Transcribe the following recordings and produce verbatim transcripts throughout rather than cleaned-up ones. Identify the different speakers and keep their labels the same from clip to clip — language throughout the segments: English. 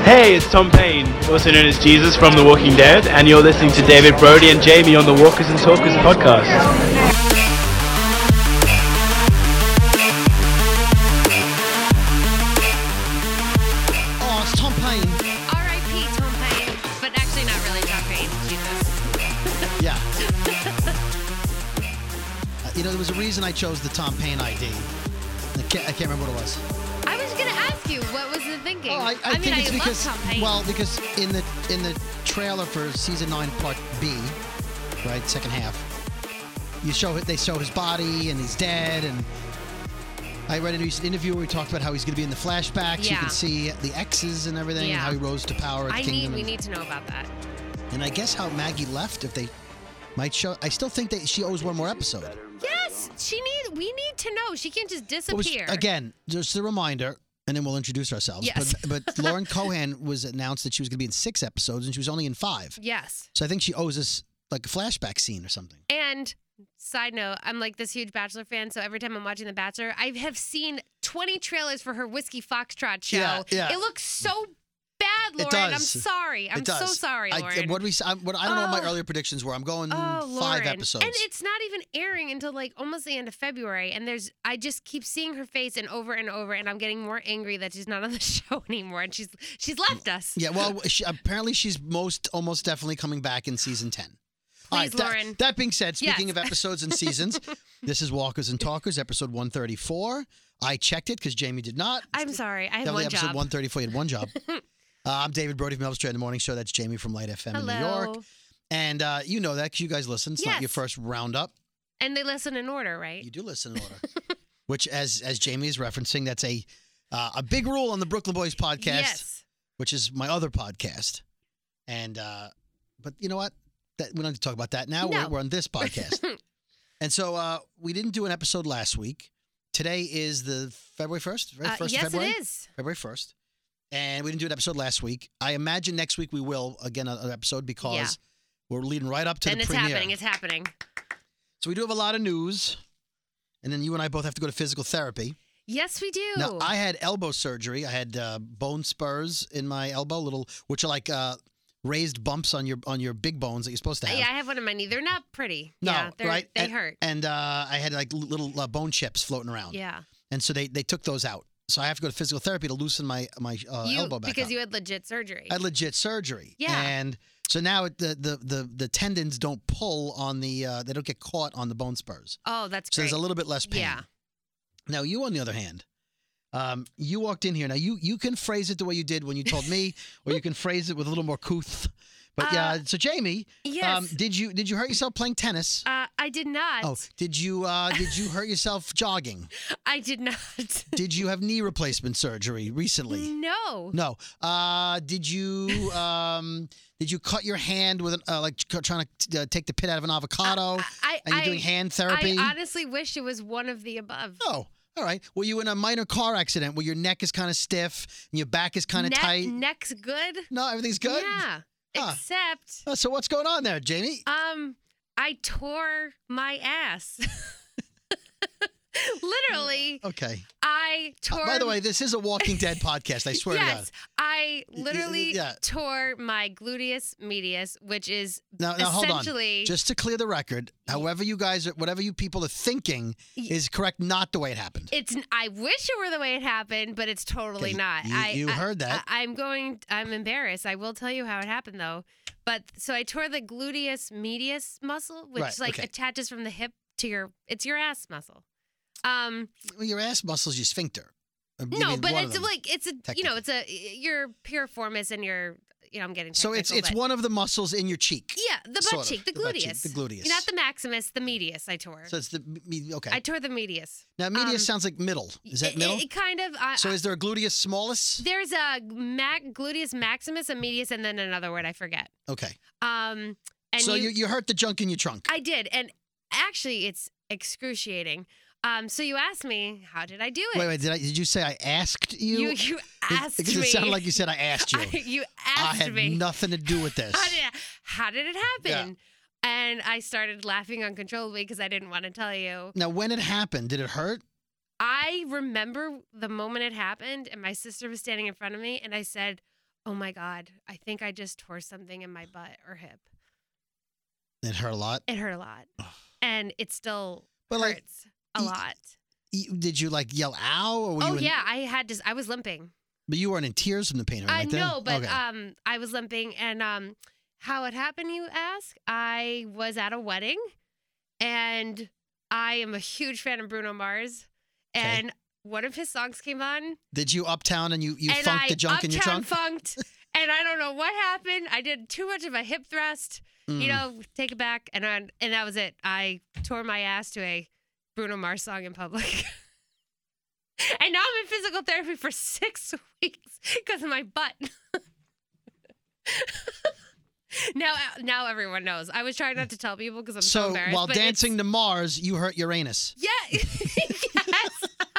Speaker 1: Hey, it's Tom Payne, also known as Jesus from The Walking Dead, and you're listening to David Brody and Jamie on the Walkers and Talkers podcast.
Speaker 2: Oh, it's Tom Payne.
Speaker 3: R I P Tom Payne, but actually not really Tom Payne, Jesus.
Speaker 2: Yeah. Uh, you know, there was a reason I chose the Tom Payne I D. I can't, I can't remember what it was.
Speaker 3: I was going to ask you, what was the thinking?
Speaker 2: Oh, I, I,
Speaker 3: I mean,
Speaker 2: think
Speaker 3: I
Speaker 2: it's
Speaker 3: love
Speaker 2: because,
Speaker 3: Tom Payne.
Speaker 2: well, because in the in the trailer for season nine, part B, right, second half, you show it. They show his body and he's dead. And I read a recent interview where he talked about how he's going to be in the flashbacks. You
Speaker 3: Yeah.
Speaker 2: can see the X's and everything,
Speaker 3: Yeah.
Speaker 2: and how he rose to power at
Speaker 3: I
Speaker 2: the
Speaker 3: need,
Speaker 2: kingdom.
Speaker 3: we
Speaker 2: and,
Speaker 3: need to know about that.
Speaker 2: and I guess how Maggie left, if they might show. I still think that she owes one more episode.
Speaker 3: Yes, she need. We need to know. She can't just
Speaker 2: It was-
Speaker 3: disappear.
Speaker 2: again, just a reminder, and then we'll introduce ourselves.
Speaker 3: Yes.
Speaker 2: But, but Lauren Cohan was announced that she was going to be in six episodes, and she was only in five.
Speaker 3: Yes.
Speaker 2: So I think she owes us like a flashback scene or something.
Speaker 3: And side note, I'm like this huge Bachelor fan, so every time I'm watching The Bachelor, I have seen twenty trailers for her Whiskey Foxtrot show.
Speaker 2: Yeah, yeah.
Speaker 3: It looks so bad,
Speaker 2: It
Speaker 3: Lauren. I'm
Speaker 2: does.
Speaker 3: sorry. I'm
Speaker 2: It does.
Speaker 3: so sorry,
Speaker 2: I,
Speaker 3: Lauren.
Speaker 2: what we, I'm, what, I don't know what my
Speaker 3: Oh.
Speaker 2: earlier predictions were. I'm going
Speaker 3: Oh,
Speaker 2: five
Speaker 3: Lauren.
Speaker 2: episodes.
Speaker 3: And it's not even airing until like almost the end of February. And there's, I just keep seeing her face and over and over, and I'm getting more angry that she's not on the show anymore. And she's she's left us.
Speaker 2: yeah, well, she, apparently she's most almost definitely coming back in season ten. All
Speaker 3: Please,
Speaker 2: that-
Speaker 3: Lauren.
Speaker 2: That, being said, speaking
Speaker 3: Yes.
Speaker 2: of episodes and seasons, this is Walkers and Talkers, episode one thirty-four. I checked it because Jamie did not.
Speaker 3: I'm sorry. I have
Speaker 2: Definitely
Speaker 3: one
Speaker 2: episode
Speaker 3: job.
Speaker 2: one thirty-four. You had one job. uh, I'm David Brody from Elvis Straight in the Morning Show. That's Jamie from Light F M
Speaker 3: Hello.
Speaker 2: in New York. And uh, you know that because you guys listen. It's not
Speaker 3: Yes.
Speaker 2: your first roundup.
Speaker 3: And they listen in order, right?
Speaker 2: You do listen in order. Which, as as Jamie is referencing, that's a uh, a big rule on the Brooklyn Boys podcast,
Speaker 3: Yes.
Speaker 2: which is my other podcast. And uh, but you know what? That, we don't need to talk about that now.
Speaker 3: No.
Speaker 2: We're, we're on this podcast. And so uh, we didn't do an episode last week. Today is the February first, right?
Speaker 3: Uh,
Speaker 2: First
Speaker 3: yes,
Speaker 2: of February.
Speaker 3: it is.
Speaker 2: February first. And we didn't do an episode last week. I imagine next week we will, again, an episode because
Speaker 3: Yeah.
Speaker 2: we're leading right up to
Speaker 3: And
Speaker 2: the
Speaker 3: it's
Speaker 2: premiere.
Speaker 3: happening. It's happening.
Speaker 2: So we do have a lot of news. And then you and I both have to go to physical therapy.
Speaker 3: Yes, we do.
Speaker 2: Now, I had elbow surgery. I had uh, bone spurs in my elbow, little, which are like uh, raised bumps on your on your big bones that you're supposed to have.
Speaker 3: yeah, I have one in my knee. They're not pretty.
Speaker 2: No,
Speaker 3: yeah, they're,
Speaker 2: right?
Speaker 3: They
Speaker 2: and,
Speaker 3: hurt.
Speaker 2: And uh, I had like little uh, bone chips floating around.
Speaker 3: Yeah.
Speaker 2: And so they, they took those out. So I have to go to physical therapy to loosen my my uh,
Speaker 3: you,
Speaker 2: elbow back
Speaker 3: because
Speaker 2: up.
Speaker 3: you had legit surgery.
Speaker 2: I had legit surgery.
Speaker 3: Yeah.
Speaker 2: And so now it, the, the the the tendons don't pull on the uh, they don't get caught on the bone spurs.
Speaker 3: oh, that's
Speaker 2: So
Speaker 3: great.
Speaker 2: there's a little bit less pain.
Speaker 3: Yeah.
Speaker 2: Now you, on the other hand, um, you walked in here. Now you you can phrase it the way you did when you told me, or you can phrase it with a little more couth. But yeah,
Speaker 3: Uh,
Speaker 2: so Jamie,
Speaker 3: Yes.
Speaker 2: um, did you did you hurt yourself playing tennis?
Speaker 3: uh, I did not.
Speaker 2: Oh, did you uh, did you hurt yourself jogging?
Speaker 3: I did not.
Speaker 2: Did you have knee replacement surgery recently?
Speaker 3: no.
Speaker 2: No. Uh, did you um, did you cut your hand with an, uh, like c- trying to uh, take the pit out of an avocado?
Speaker 3: I,
Speaker 2: Are you
Speaker 3: I,
Speaker 2: doing hand therapy?
Speaker 3: I honestly wish it was one of the above.
Speaker 2: Oh, all right. Were you in a minor car accident where your neck is kind of stiff and your back is kind of
Speaker 3: Neck-
Speaker 2: tight?
Speaker 3: Neck's good.
Speaker 2: No, everything's good.
Speaker 3: Yeah.
Speaker 2: Huh.
Speaker 3: Except,
Speaker 2: Uh, so what's going on there, Jamie?
Speaker 3: um, I tore my ass. Literally,
Speaker 2: Okay.
Speaker 3: I
Speaker 2: Uh,
Speaker 3: tore.
Speaker 2: by the way, this is a Walking Dead podcast. I swear to
Speaker 3: yes,
Speaker 2: God.
Speaker 3: I literally
Speaker 2: yeah.
Speaker 3: tore my gluteus medius, which is
Speaker 2: Now, now hold on.
Speaker 3: essentially
Speaker 2: Just to clear the record, however you guys, are, whatever you people are thinking, is correct. Not the way it happened.
Speaker 3: It's. I wish it were the way it happened, but it's totally
Speaker 2: Okay,
Speaker 3: not.
Speaker 2: you-
Speaker 3: I,
Speaker 2: you
Speaker 3: I-
Speaker 2: heard that.
Speaker 3: I, I'm going. I'm embarrassed. I will tell you how it happened though. But so I tore the gluteus medius muscle, which
Speaker 2: Right,
Speaker 3: like
Speaker 2: okay.
Speaker 3: attaches from the hip to your. It's your ass muscle. Um.
Speaker 2: Well, your ass muscles, your sphincter. Uh, you
Speaker 3: No,
Speaker 2: mean
Speaker 3: but
Speaker 2: one of
Speaker 3: it's
Speaker 2: them.
Speaker 3: like it's a. You know, it's a your piriformis and your. You know, I'm getting.
Speaker 2: So it's
Speaker 3: technical,
Speaker 2: it's
Speaker 3: but-
Speaker 2: one of the muscles in your cheek.
Speaker 3: Yeah, the butt
Speaker 2: sort of,
Speaker 3: cheek, the
Speaker 2: the butt cheek,
Speaker 3: gluteus.
Speaker 2: the gluteus.
Speaker 3: Not the maximus, the medius. I tore.
Speaker 2: So it's the me, okay.
Speaker 3: I tore the medius.
Speaker 2: now medius
Speaker 3: um,
Speaker 2: sounds like middle. Is that
Speaker 3: It-
Speaker 2: middle?
Speaker 3: It, it kind of. I,
Speaker 2: so is there a gluteus smallis?
Speaker 3: There's a mac, gluteus maximus, a medius, and then another word I forget.
Speaker 2: Okay.
Speaker 3: Um, and
Speaker 2: so
Speaker 3: you,
Speaker 2: you, you hurt the junk in your trunk.
Speaker 3: I did, and actually, it's excruciating. Um, so you asked me, how did I do it?
Speaker 2: Wait, wait. Did I? Did you say I asked you?
Speaker 3: You, you asked
Speaker 2: because
Speaker 3: me.
Speaker 2: it sounded like you said I asked you.
Speaker 3: you
Speaker 2: I
Speaker 3: asked
Speaker 2: had
Speaker 3: me.
Speaker 2: nothing to do with this.
Speaker 3: How did, how did it happen? And I started laughing uncontrollably because I didn't want to tell you.
Speaker 2: Now, when it happened, did it hurt?
Speaker 3: I remember the moment it happened, and my sister was standing in front of me, and I said, Oh my God. I think I just tore something in my butt or hip.
Speaker 2: It hurt a lot.
Speaker 3: It hurt a lot. And it still
Speaker 2: But, like,
Speaker 3: hurts a
Speaker 2: y-
Speaker 3: lot.
Speaker 2: You- Did you like yell ow? Or were
Speaker 3: Oh
Speaker 2: you in,
Speaker 3: yeah, I had to I was limping.
Speaker 2: But you weren't in tears from the pain,
Speaker 3: I
Speaker 2: right? there?
Speaker 3: know, but
Speaker 2: Okay.
Speaker 3: um I was limping and um how it happened, you ask? I was at a wedding and I am a huge fan of Bruno Mars.
Speaker 2: Okay.
Speaker 3: And one of his songs came on.
Speaker 2: Did you uptown and you, you
Speaker 3: and
Speaker 2: funked
Speaker 3: I
Speaker 2: the junk in your
Speaker 3: uptown
Speaker 2: trunk?
Speaker 3: funked. And I don't know what happened. I did too much of a hip thrust.
Speaker 2: Mm.
Speaker 3: You know, take it back, and I, and that was it. I tore my ass to a Bruno Mars song in public, and now I'm in physical therapy for six weeks because of my butt. now, now everyone knows. I was trying not to tell people because I'm so,
Speaker 2: So
Speaker 3: embarrassed.
Speaker 2: while
Speaker 3: but it's-
Speaker 2: dancing to Mars, you hurt Uranus.
Speaker 3: yeah, yes.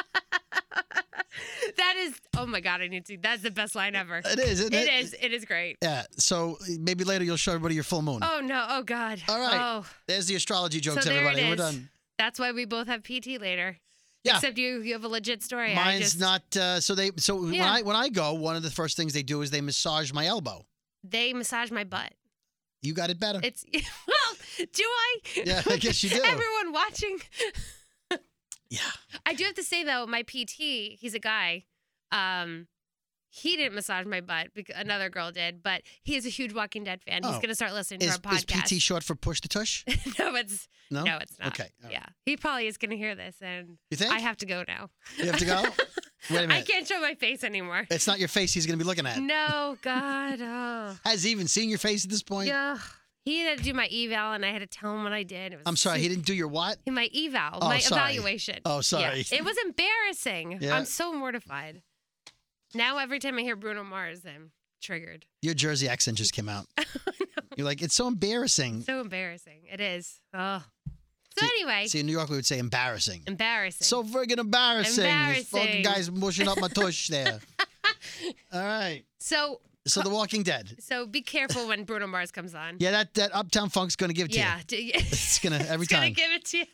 Speaker 3: That is. Oh my God, I need to. That's the best line ever.
Speaker 2: It is, isn't it?
Speaker 3: It is. It is great.
Speaker 2: Yeah. So maybe later you'll show everybody your full moon.
Speaker 3: Oh no! Oh God!
Speaker 2: All right.
Speaker 3: Oh,
Speaker 2: There's the astrology jokes,
Speaker 3: so there
Speaker 2: everybody.
Speaker 3: it
Speaker 2: We're
Speaker 3: is.
Speaker 2: done.
Speaker 3: That's why we both have P T later.
Speaker 2: Yeah.
Speaker 3: Except you, you have a legit story. I
Speaker 2: Mine's
Speaker 3: just,
Speaker 2: not. Uh, so they. So when
Speaker 3: Yeah.
Speaker 2: I when I go, one of the first things they do is they massage my elbow.
Speaker 3: They massage my butt.
Speaker 2: You got it better.
Speaker 3: It's well, do I?
Speaker 2: Yeah, I guess you do.
Speaker 3: Everyone watching.
Speaker 2: Yeah.
Speaker 3: I do have to say though, my P T, he's a guy. Um, he didn't massage my butt because another girl did, but he is a huge Walking Dead fan. He's
Speaker 2: Oh.
Speaker 3: gonna start listening
Speaker 2: Is,
Speaker 3: to our
Speaker 2: is
Speaker 3: podcast.
Speaker 2: P T short for push to tush?
Speaker 3: no, it's
Speaker 2: No.
Speaker 3: no, it's not.
Speaker 2: Okay. all right.
Speaker 3: Yeah, he probably is gonna hear this, and
Speaker 2: You think?
Speaker 3: I have to go now.
Speaker 2: You have to go. Wait a
Speaker 3: I
Speaker 2: minute.
Speaker 3: can't show my face anymore.
Speaker 2: It's not your face he's going to be looking at.
Speaker 3: No, God. Oh.
Speaker 2: Has he even seen your face at this point?
Speaker 3: Yeah. He had to do my eval, and I had to tell him what I did. It was
Speaker 2: I'm sorry. He didn't do your what?
Speaker 3: my eval,
Speaker 2: Oh,
Speaker 3: my
Speaker 2: sorry.
Speaker 3: evaluation.
Speaker 2: Oh, sorry.
Speaker 3: Yeah. It was embarrassing.
Speaker 2: Yeah.
Speaker 3: I'm so mortified. Now every time I hear Bruno Mars, I'm triggered.
Speaker 2: Your Jersey accent just came out. You're like, it's so embarrassing.
Speaker 3: So embarrassing. It is. Oh. So
Speaker 2: See-
Speaker 3: anyway,
Speaker 2: See, in New York, we would say embarrassing.
Speaker 3: embarrassing.
Speaker 2: So friggin' embarrassing. This fucking
Speaker 3: Embarrassing.
Speaker 2: guy's mushing up my tush there. All right.
Speaker 3: so
Speaker 2: So The Walking Dead.
Speaker 3: so be careful when Bruno Mars comes on.
Speaker 2: Yeah, that, that Uptown Funk's going to give it to
Speaker 3: Yeah.
Speaker 2: you.
Speaker 3: d-
Speaker 2: It's going to, every
Speaker 3: it's gonna
Speaker 2: time.
Speaker 3: give it to you.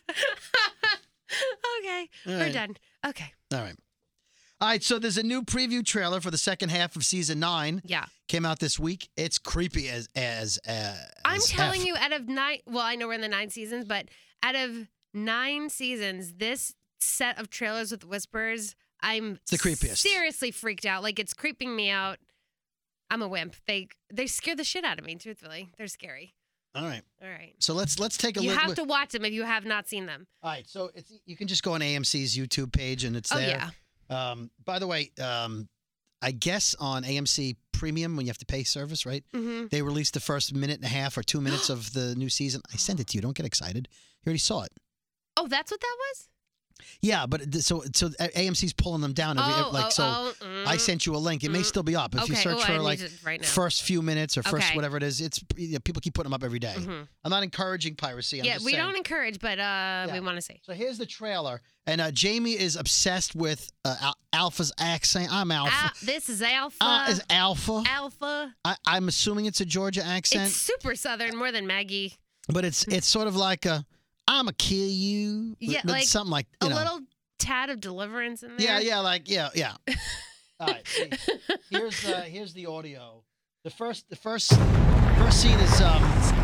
Speaker 3: okay.
Speaker 2: All
Speaker 3: We're
Speaker 2: right.
Speaker 3: done. Okay.
Speaker 2: All right. All right, so there's a new preview trailer for the second half of season nine.
Speaker 3: Yeah.
Speaker 2: Came out this week. It's creepy as as. Uh,
Speaker 3: I'm
Speaker 2: as
Speaker 3: telling
Speaker 2: F.
Speaker 3: you, out of nine, well, I know we're in the nine seasons, but out of nine seasons, this set of trailers with whispers, I'm
Speaker 2: the creepiest.
Speaker 3: seriously freaked out. Like, it's creeping me out. I'm a wimp. They they scare the shit out of me, truthfully. They're scary.
Speaker 2: All right.
Speaker 3: All right.
Speaker 2: So let's let's take a
Speaker 3: You
Speaker 2: look.
Speaker 3: have to watch them if you have not seen them.
Speaker 2: All right. So it's you can just go on A M C's YouTube page and it's
Speaker 3: Oh,
Speaker 2: there.
Speaker 3: yeah.
Speaker 2: Um, by the way, um, I guess on A M C Premium when you have to pay service, right?
Speaker 3: Mm-hmm.
Speaker 2: They released the first minute and a half or two minutes of the new season. I sent it to you. Don't get excited. You already saw it.
Speaker 3: Oh, that's what that was?
Speaker 2: Yeah, but th- so so A M C's pulling them down every
Speaker 3: oh,
Speaker 2: like
Speaker 3: oh,
Speaker 2: so.
Speaker 3: oh, mm,
Speaker 2: I sent you a link. It may
Speaker 3: mm.
Speaker 2: still be up if you
Speaker 3: okay.
Speaker 2: search
Speaker 3: oh, I
Speaker 2: for
Speaker 3: need
Speaker 2: like
Speaker 3: it right now.
Speaker 2: first few minutes or first
Speaker 3: Okay.
Speaker 2: whatever it is. It's you know, people keep putting them up every day.
Speaker 3: Mhm.
Speaker 2: I'm not encouraging piracy. I'm
Speaker 3: Yeah,
Speaker 2: just
Speaker 3: we
Speaker 2: saying.
Speaker 3: don't encourage, but uh, we want to see.
Speaker 2: So here's the trailer, and uh, Jamie is obsessed with uh, Al- Alpha's accent. I'm Alpha.
Speaker 3: Al- this is Alpha.
Speaker 2: Uh, is Alpha?
Speaker 3: Alpha.
Speaker 2: I, I'm assuming it's a Georgia accent,
Speaker 3: It's super southern, more than Maggie.
Speaker 2: but it's it's sort of like a "I'ma kill you,"
Speaker 3: Yeah,
Speaker 2: but
Speaker 3: like
Speaker 2: something like you
Speaker 3: A
Speaker 2: know.
Speaker 3: little tad of deliverance in
Speaker 2: Yeah,
Speaker 3: there.
Speaker 2: yeah, like yeah, yeah. All right, see, here's uh, here's the audio. The first the first first scene is um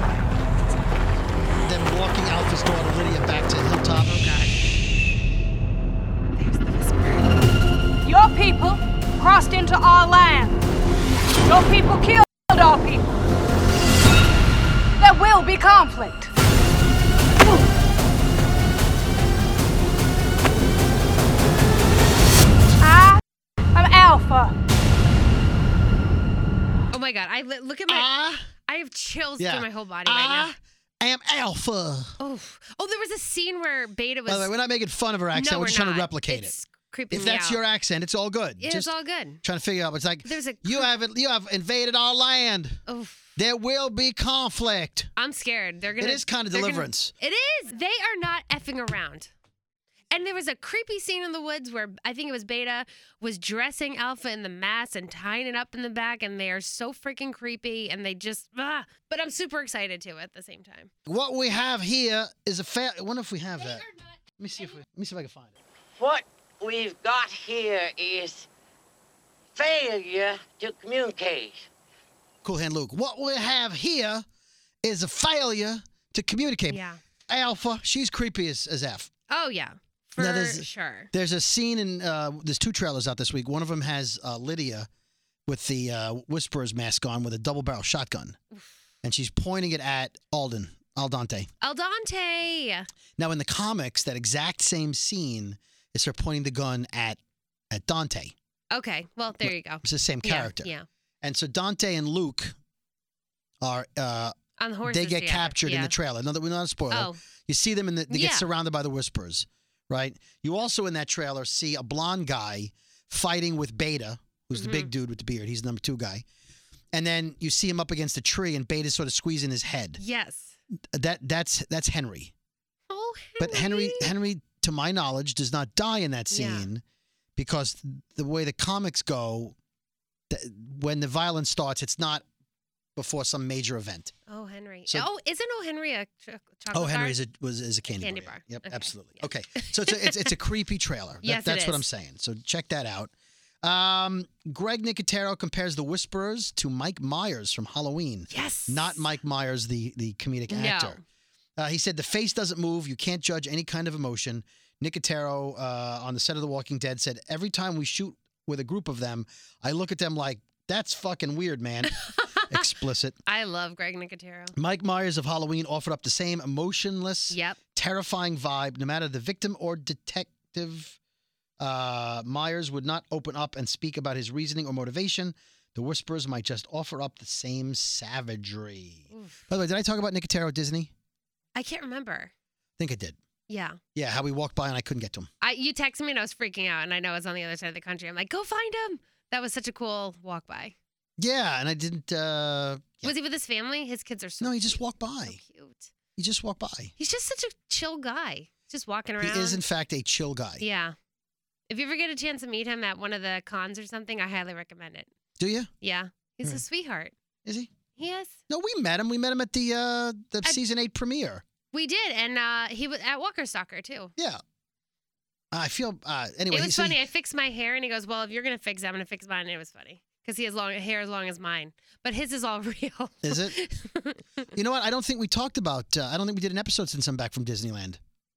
Speaker 2: them walking Alpha's daughter Lydia back to Hilltop.
Speaker 3: Oh God. There's the whisper.
Speaker 4: Your people crossed into our land. Your people killed our people. There will be conflict. I am Alpha.
Speaker 3: Oh my God! I li- look at my.
Speaker 2: I
Speaker 3: I have chills
Speaker 2: yeah.
Speaker 3: through my whole body right
Speaker 2: I am Alpha.
Speaker 3: now. Oh, oh! There was a scene where Beta was.
Speaker 2: By the way, we're not making fun of her accent.
Speaker 3: no,
Speaker 2: we're
Speaker 3: we're
Speaker 2: just trying
Speaker 3: not.
Speaker 2: to replicate
Speaker 3: It's
Speaker 2: it.
Speaker 3: creeping
Speaker 2: If
Speaker 3: me
Speaker 2: that's
Speaker 3: out.
Speaker 2: your accent, it's all good.
Speaker 3: Yeah,
Speaker 2: just
Speaker 3: it's all good.
Speaker 2: trying to figure out. It's like
Speaker 3: There's a.
Speaker 2: you have you have invaded our land.
Speaker 3: Oh,
Speaker 2: There will be conflict.
Speaker 3: I'm scared. They're gonna.
Speaker 2: It is kind of
Speaker 3: they're gonna-
Speaker 2: deliverance.
Speaker 3: It is. They are not effing around. And there was a creepy scene in the woods where I think it was Beta was dressing Alpha in the mask and tying it up in the back, and they are so freaking creepy, and they just ah. But I'm super excited too at the same time.
Speaker 2: What we have here is a fair. I wonder if we have that. Let me see if we, let me see if I can find it.
Speaker 5: What we've got here is failure to communicate.
Speaker 2: Cool Hand Luke. What we have here is a failure to communicate.
Speaker 3: Yeah.
Speaker 2: Alpha, she's creepy as, as F.
Speaker 3: Oh, yeah. For
Speaker 2: Now, there's-
Speaker 3: sure.
Speaker 2: There's a scene in, uh, there's two trailers out this week. One of them has uh, Lydia with the uh, Whisperer's mask on with a double barrel shotgun. And she's pointing it at Alden, Al Dante.
Speaker 3: Al Dante.
Speaker 2: Now, in the comics, that exact same scene is her pointing the gun at, at Dante.
Speaker 3: Okay. Well, there you go.
Speaker 2: It's the same
Speaker 3: Yeah,
Speaker 2: character.
Speaker 3: Yeah.
Speaker 2: And so Dante and Luke are, uh,
Speaker 3: On the horses
Speaker 2: they get
Speaker 3: together.
Speaker 2: captured in
Speaker 3: Yeah.
Speaker 2: the trailer. No, we're not a spoiler.
Speaker 3: Oh.
Speaker 2: You see them in the, they
Speaker 3: Yeah.
Speaker 2: get surrounded by the Whisperers, right? You also in that trailer see a blonde guy fighting with Beta, who's
Speaker 3: Mm-hmm.
Speaker 2: the big dude with the beard. He's the number two guy. And then you see him up against a tree and Beta's sort of squeezing his head.
Speaker 3: Yes.
Speaker 2: That that's that's Henry.
Speaker 3: Oh, Henry.
Speaker 2: But Henry Henry, to my knowledge, does not die in that
Speaker 3: Yeah.
Speaker 2: scene because the way the comics go, th- when the violence starts, it's not before some major event.
Speaker 3: Oh, Henry.
Speaker 2: So-
Speaker 3: oh, isn't O. Henry a ch- chocolate
Speaker 2: Oh, Henry
Speaker 3: bar?
Speaker 2: is a, was is a candy,
Speaker 3: Candy
Speaker 2: bar.
Speaker 3: bar.
Speaker 2: Yep,
Speaker 3: Okay.
Speaker 2: absolutely.
Speaker 3: Yeah.
Speaker 2: Okay, so it's a, it's, it's a creepy trailer. That-
Speaker 3: Yes, it
Speaker 2: that's what
Speaker 3: is.
Speaker 2: I'm saying. So check that out. Um, Greg Nicotero compares the Whisperers to Mike Myers from Halloween.
Speaker 3: Yes.
Speaker 2: Not Mike Myers, the the comedic
Speaker 3: No.
Speaker 2: actor. Uh, he said the face doesn't move. You can't judge any kind of emotion. Nicotero uh, on the set of The Walking Dead said every time we shoot with a group of them, I look at them like that's fucking weird, man. Explicit.
Speaker 3: I love Greg Nicotero.
Speaker 2: Mike Myers of Halloween offered up the same emotionless,
Speaker 3: Yep.
Speaker 2: terrifying vibe, no matter the victim or detective. Uh, Myers would not open up and speak about his reasoning or motivation. The Whisperers might just offer up the same savagery.
Speaker 3: Oof.
Speaker 2: By the way, did I talk about Nicotero at Disney?
Speaker 3: I can't remember.
Speaker 2: I think I did.
Speaker 3: Yeah.
Speaker 2: Yeah, how we walked by and I couldn't get to him.
Speaker 3: I you texted me and I was freaking out, and I know I was on the other side of the country. I'm like, go find him. That was such a cool walk by.
Speaker 2: Yeah, and I didn't. Uh, yeah.
Speaker 3: Was he with his family? His kids are so
Speaker 2: No, he just
Speaker 3: cute.
Speaker 2: walked by.
Speaker 3: So cute.
Speaker 2: He just walked by.
Speaker 3: He's just such a chill guy. Just walking
Speaker 2: He
Speaker 3: around.
Speaker 2: is, in fact, a chill guy.
Speaker 3: Yeah. If you ever get a chance to meet him at one of the cons or something, I highly recommend it.
Speaker 2: Do you?
Speaker 3: Yeah. He's
Speaker 2: Hmm.
Speaker 3: a sweetheart.
Speaker 2: Is he?
Speaker 3: He is.
Speaker 2: No, we met him. We met him at the uh, the
Speaker 3: At-
Speaker 2: season eight premiere.
Speaker 3: We did, and uh, he was at Walker Stalker too.
Speaker 2: Yeah. I feel. Uh, anyway,
Speaker 3: It
Speaker 2: he
Speaker 3: was
Speaker 2: said-
Speaker 3: funny. I fixed my hair, and he goes, "Well, if you're gonna fix it, I'm gonna fix mine." And it was funny because he has long hair as long as mine, but his is all real.
Speaker 2: Is it? You know what? I don't think we talked about. Uh, I don't think we did an episode since I'm back from Disneyland.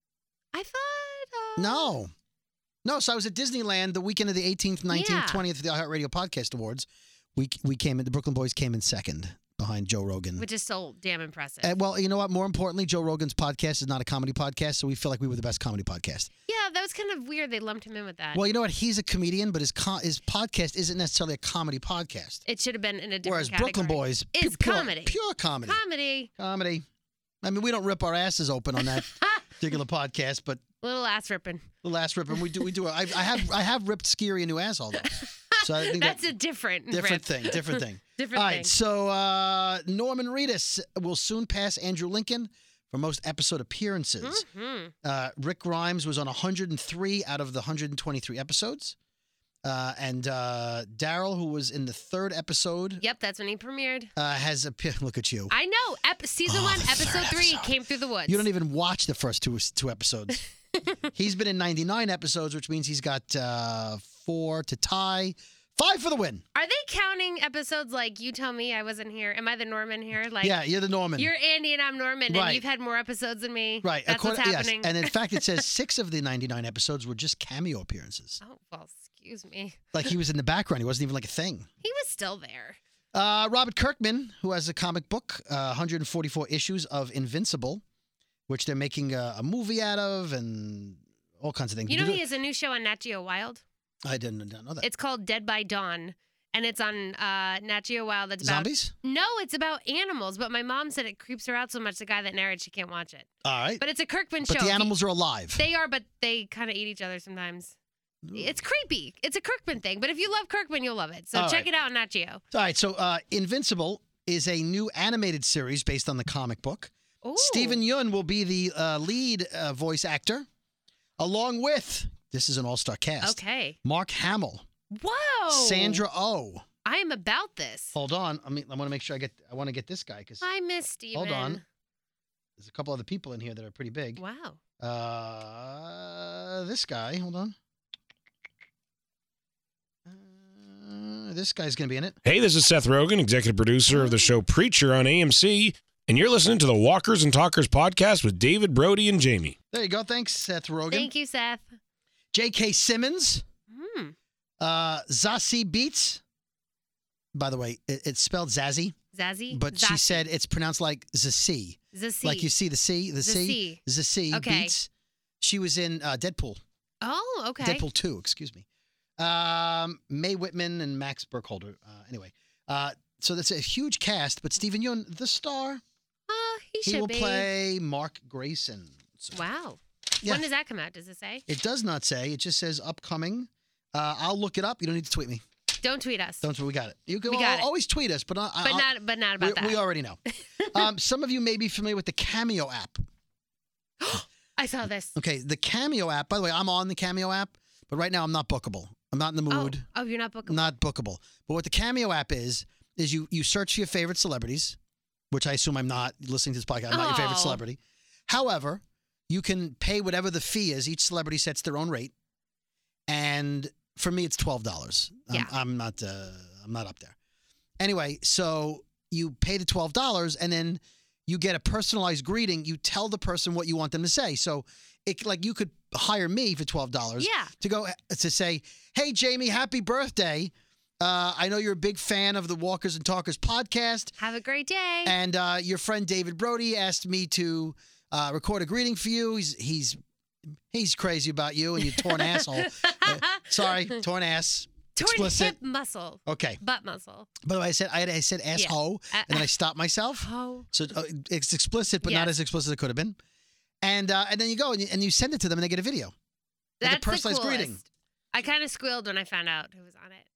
Speaker 3: I thought. Uh,
Speaker 2: No. No. So I was at Disneyland the weekend of the eighteenth, nineteenth,
Speaker 3: Yeah.
Speaker 2: twentieth of the iHeartRadio Podcast Awards. We we came in. The Brooklyn Boys came in second behind Joe Rogan.
Speaker 3: Which is so damn impressive.
Speaker 2: Uh, well, you know what? More importantly, Joe Rogan's podcast is not a comedy podcast, so we feel like we were the best comedy podcast.
Speaker 3: yeah, that was kind of weird. They lumped him in with that.
Speaker 2: Well, you know what? He's a comedian, but his co- his podcast isn't necessarily a comedy podcast.
Speaker 3: It should have been in a different
Speaker 2: Whereas
Speaker 3: category.
Speaker 2: Brooklyn Boys pu-
Speaker 3: is
Speaker 2: pure,
Speaker 3: comedy.
Speaker 2: pure comedy,
Speaker 3: Comedy.
Speaker 2: comedy. I mean, we don't rip our asses open on that particular podcast, but
Speaker 3: Little ass ripping.
Speaker 2: the last rip, and we do we do. I, I have I have ripped Skiri a new asshole though, so I think
Speaker 3: That's
Speaker 2: that,
Speaker 3: a different
Speaker 2: different
Speaker 3: rip.
Speaker 2: thing, different thing.
Speaker 3: Different
Speaker 2: All
Speaker 3: thing.
Speaker 2: right, so uh, Norman Reedus will soon pass Andrew Lincoln for most episode appearances.
Speaker 3: Mhm.
Speaker 2: Uh, Rick Grimes was on one hundred three out of the one hundred twenty-three episodes. Uh, and uh, Daryl, who was in the third episode,
Speaker 3: Yep, that's when he premiered.
Speaker 2: uh, has appeared. Look at you.
Speaker 3: I know. Ep- season
Speaker 2: Oh,
Speaker 3: one,
Speaker 2: the third
Speaker 3: episode three
Speaker 2: episode.
Speaker 3: came through the woods.
Speaker 2: You don't even watch the first two two episodes. He's been in ninety-nine episodes, which means he's got uh, four to tie, five for the win.
Speaker 3: Are they counting episodes like you tell me I wasn't here? Am I the Norman here? Like
Speaker 2: Yeah, you're the Norman.
Speaker 3: you're Andy and I'm Norman,
Speaker 2: Right.
Speaker 3: and you've had more episodes than me.
Speaker 2: right.
Speaker 3: That's what's
Speaker 2: According-
Speaker 3: happening.
Speaker 2: Yes. And in fact, it says six of the ninety-nine episodes were just cameo appearances.
Speaker 3: oh well, excuse me.
Speaker 2: Like he was in the background. He wasn't even like a thing.
Speaker 3: He was still there.
Speaker 2: Uh, Robert Kirkman, who has a comic book, uh, one hundred forty-four issues of Invincible, which they're making a, a movie out of and all kinds of things.
Speaker 3: You know
Speaker 2: Did
Speaker 3: he has a new show on Nat Geo Wild.
Speaker 2: I didn't, didn't know that.
Speaker 3: It's called Dead by Dawn, and it's on uh, Nat Geo Wild. It's about
Speaker 2: Zombies?
Speaker 3: no, it's about animals. But my mom said it creeps her out so much. The guy that narrates, she can't watch it.
Speaker 2: All right.
Speaker 3: But it's a Kirkman
Speaker 2: But
Speaker 3: show.
Speaker 2: the animals are alive.
Speaker 3: They are, but they kind of eat each other sometimes. It's creepy. It's a Kirkman thing. But if you love Kirkman, you'll love it. So
Speaker 2: All
Speaker 3: check
Speaker 2: right.
Speaker 3: it out on Nat Geo.
Speaker 2: All right. So uh, Invincible is a new animated series based on the comic book.
Speaker 3: Ooh.
Speaker 2: Stephen Yeun will be the uh, lead uh, voice actor, along with, this is an all-star cast,
Speaker 3: Okay.
Speaker 2: Mark Hamill,
Speaker 3: Whoa.
Speaker 2: Sandra Oh.
Speaker 3: I am about this.
Speaker 2: Hold on. I mean, I want to make sure I get, I want to get this guy because
Speaker 3: I miss Steven.
Speaker 2: hold on. There's a couple other people in here that are pretty big.
Speaker 3: Wow.
Speaker 2: Uh, this guy, hold on. Uh, this guy's going to be in it.
Speaker 6: Hey, this is Seth Rogen, executive producer of the show Preacher on A M C, and you're listening to the Walkers and Talkers podcast with David, Brody, and Jamie.
Speaker 2: There you go. Thanks, Seth Rogen.
Speaker 3: Thank you, Seth.
Speaker 2: J K. Simmons.
Speaker 3: Hmm.
Speaker 2: Uh, Zazie Beetz. By the way, it, it's spelled Zazzy,
Speaker 3: Zazzy?
Speaker 2: but she
Speaker 3: Zazie.
Speaker 2: said it's pronounced like Zazie.
Speaker 3: Zazie.
Speaker 2: Like you see the C, the C,
Speaker 3: Zazie.
Speaker 2: Zazie
Speaker 3: Okay.
Speaker 2: Beetz. She was in uh, Deadpool.
Speaker 3: Oh, okay.
Speaker 2: Deadpool two, excuse me. Um, Mae Whitman and Max Burkholder. Uh, anyway, uh, so that's a huge cast, but Stephen Yeun, the star,
Speaker 3: Uh, he
Speaker 2: he
Speaker 3: should
Speaker 2: will
Speaker 3: be.
Speaker 2: play Mark Grayson. So
Speaker 3: Wow.
Speaker 2: Yeah.
Speaker 3: When does that come out? Does it say?
Speaker 2: It does not say. It just says upcoming. Uh, I'll look it up. You don't need to tweet me.
Speaker 3: Don't tweet us.
Speaker 2: Don't. We got it. You can
Speaker 3: We got it.
Speaker 2: always tweet us, but, uh,
Speaker 3: but
Speaker 2: I'll-
Speaker 3: not but not about
Speaker 2: we,
Speaker 3: that.
Speaker 2: we already know. um, some of you may be familiar with the Cameo app.
Speaker 3: I saw this.
Speaker 2: Okay, the Cameo app. By the way, I'm on the Cameo app, but right now I'm not bookable. I'm not in the
Speaker 3: Oh,
Speaker 2: mood.
Speaker 3: oh, you're not bookable.
Speaker 2: I'm not bookable. But what the Cameo app is, is you you search for your favorite celebrities, which I assume I'm not listening to this podcast. I'm not your favorite
Speaker 3: Oh.
Speaker 2: celebrity. However, you can pay whatever the fee is. Each celebrity sets their own rate, and for me, it's twelve dollars.
Speaker 3: Yeah.
Speaker 2: I'm, I'm not. Uh, I'm not up there. Anyway, so you pay the twelve dollars, and then you get a personalized greeting. You tell the person what you want them to say. So, it like you could hire me for twelve dollars.
Speaker 3: Yeah.
Speaker 2: To go to say, "Hey, Jamie, happy birthday! Uh, I know you're a big fan of the Walkers and Talkers podcast,
Speaker 3: Have a great day.
Speaker 2: and uh, your friend David Brody asked me to uh, record a greeting for you. He's he's he's crazy about you and you torn asshole. Uh, sorry, torn ass.
Speaker 3: Torn
Speaker 2: Explicit.
Speaker 3: hip muscle.
Speaker 2: Okay.
Speaker 3: Butt muscle.
Speaker 2: By the way, I said I, I said asshole,
Speaker 3: Uh,
Speaker 2: and then I stopped myself.
Speaker 3: Oh.
Speaker 2: So uh, it's explicit, but not
Speaker 3: Yes.
Speaker 2: as explicit as it could have been. And uh, and then you go and you, and you send it to them, and they get a video. Like a
Speaker 3: That's
Speaker 2: personalized
Speaker 3: the coolest.
Speaker 2: greeting.
Speaker 3: I kind of squealed when I found out who was on it.